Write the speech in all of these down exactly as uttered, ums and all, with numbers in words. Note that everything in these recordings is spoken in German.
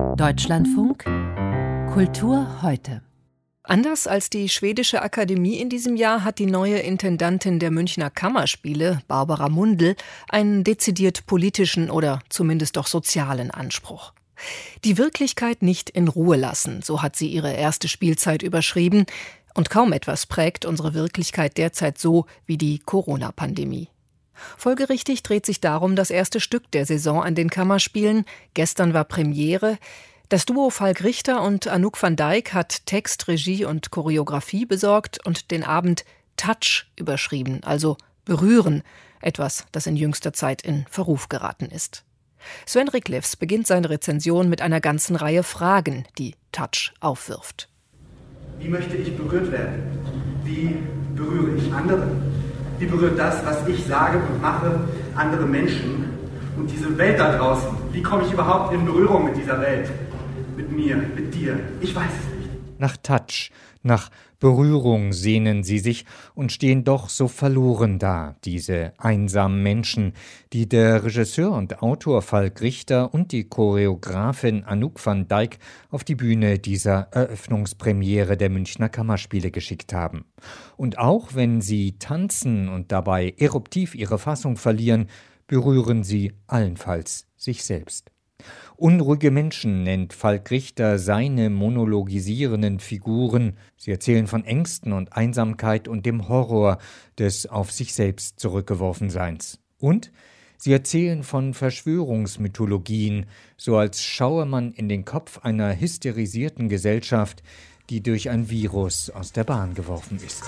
Deutschlandfunk Kultur heute. Anders als die Schwedische Akademie in diesem Jahr hat die neue Intendantin der Münchner Kammerspiele, Barbara Mundl, einen dezidiert politischen oder zumindest doch sozialen Anspruch. Die Wirklichkeit nicht in Ruhe lassen, so hat sie ihre erste Spielzeit überschrieben. Und kaum etwas prägt unsere Wirklichkeit derzeit so wie die Corona-Pandemie. Folgerichtig dreht sich darum das erste Stück der Saison an den Kammerspielen. Gestern war Premiere. Das Duo Falk Richter und Anouk van Dijk hat Text, Regie und Choreografie besorgt und den Abend Touch überschrieben, also berühren, etwas, das in jüngster Zeit in Verruf geraten ist. Sven Riklefs beginnt seine Rezension mit einer ganzen Reihe Fragen, die Touch aufwirft. Wie möchte ich berührt werden? Wie berühre ich andere? Wie berührt das, was ich sage und mache, andere Menschen? Und diese Welt da draußen, wie komme ich überhaupt in Berührung mit dieser Welt? Mit mir, mit dir? Ich weiß es nicht. Nach Touch, nach Berührung sehnen sie sich und stehen doch so verloren da, diese einsamen Menschen, die der Regisseur und Autor Falk Richter und die Choreografin Anouk van Dijk auf die Bühne dieser Eröffnungspremiere der Münchner Kammerspiele geschickt haben. Und auch wenn sie tanzen und dabei eruptiv ihre Fassung verlieren, berühren sie allenfalls sich selbst. Unruhige Menschen nennt Falk Richter seine monologisierenden Figuren. Sie erzählen von Ängsten und Einsamkeit und dem Horror des auf sich selbst zurückgeworfenseins. Und sie erzählen von Verschwörungsmythologien, so als schaue man in den Kopf einer hysterisierten Gesellschaft, die durch ein Virus aus der Bahn geworfen ist.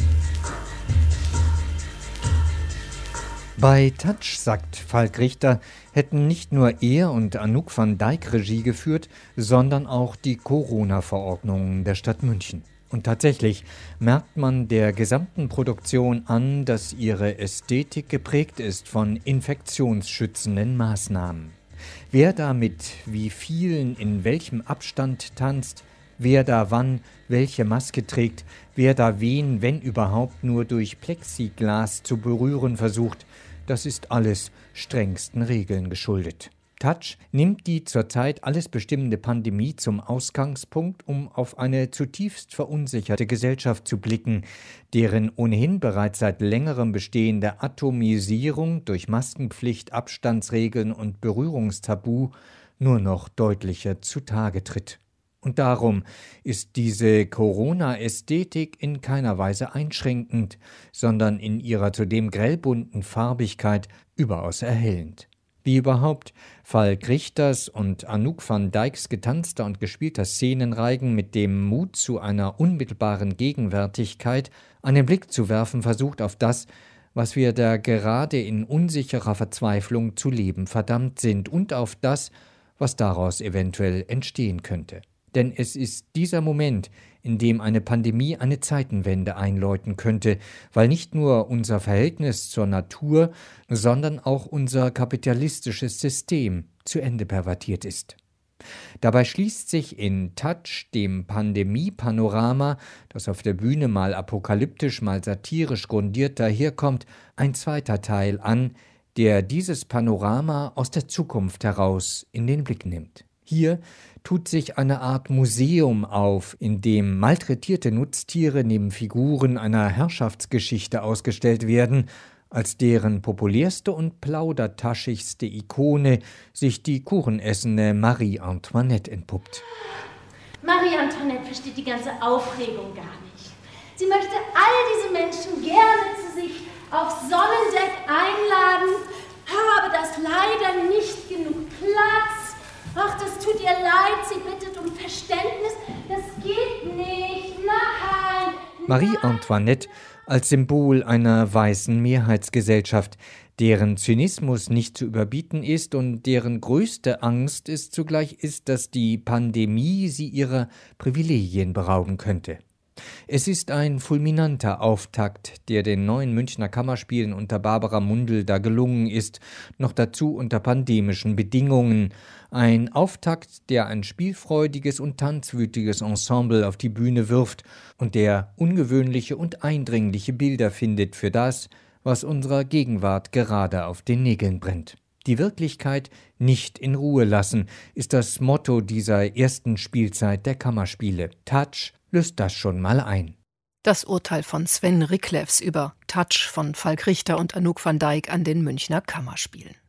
Bei Touch, sagt Falk Richter, hätten nicht nur er und Anouk van Dijk Regie geführt, sondern auch die Corona-Verordnungen der Stadt München. Und tatsächlich merkt man der gesamten Produktion an, dass ihre Ästhetik geprägt ist von infektionsschützenden Maßnahmen. Wer da mit wie vielen in welchem Abstand tanzt, wer da wann welche Maske trägt, wer da wen, wenn überhaupt, nur durch Plexiglas zu berühren versucht, das ist alles strengsten Regeln geschuldet. Touch nimmt die zurzeit alles bestimmende Pandemie zum Ausgangspunkt, um auf eine zutiefst verunsicherte Gesellschaft zu blicken, deren ohnehin bereits seit längerem bestehende Atomisierung durch Maskenpflicht, Abstandsregeln und Berührungstabu nur noch deutlicher zutage tritt. Und darum ist diese Corona-Ästhetik in keiner Weise einschränkend, sondern in ihrer zudem grellbunten Farbigkeit überaus erhellend. Wie überhaupt Falk Richters und Anouk van Dijks getanzter und gespielter Szenenreigen mit dem Mut zu einer unmittelbaren Gegenwärtigkeit einen Blick zu werfen versucht auf das, was wir da gerade in unsicherer Verzweiflung zu leben verdammt sind und auf das, was daraus eventuell entstehen könnte. Denn es ist dieser Moment, in dem eine Pandemie eine Zeitenwende einläuten könnte, weil nicht nur unser Verhältnis zur Natur, sondern auch unser kapitalistisches System zu Ende pervertiert ist. Dabei schließt sich in Touch, dem Pandemie-Panorama, das auf der Bühne mal apokalyptisch, mal satirisch grundiert daherkommt, ein zweiter Teil an, der dieses Panorama aus der Zukunft heraus in den Blick nimmt. Hier tut sich eine Art Museum auf, in dem malträtierte Nutztiere neben Figuren einer Herrschaftsgeschichte ausgestellt werden, als deren populärste und plaudertaschigste Ikone sich die kuchenessende Marie Antoinette entpuppt. Marie Antoinette versteht die ganze Aufregung gar nicht. Sie möchte all diese Menschen gerne zu sich aufs Sonnendeck einladen, habe das leider nicht genug Platz. Ach, das tut ihr leid, sie bittet um Verständnis. Das geht nicht, nein. Marie Antoinette als Symbol einer weißen Mehrheitsgesellschaft, deren Zynismus nicht zu überbieten ist und deren größte Angst es zugleich ist, dass die Pandemie sie ihrer Privilegien berauben könnte. Es ist ein fulminanter Auftakt, der den neuen Münchner Kammerspielen unter Barbara Mundl da gelungen ist, noch dazu unter pandemischen Bedingungen. Ein Auftakt, der ein spielfreudiges und tanzwütiges Ensemble auf die Bühne wirft und der ungewöhnliche und eindringliche Bilder findet für das, was unserer Gegenwart gerade auf den Nägeln brennt. Die Wirklichkeit nicht in Ruhe lassen, ist das Motto dieser ersten Spielzeit der Kammerspiele. Touch löst das schon mal ein. Das Urteil von Sven Riklefs über Touch von Falk Richter und Anouk van Dijk an den Münchner Kammerspielen.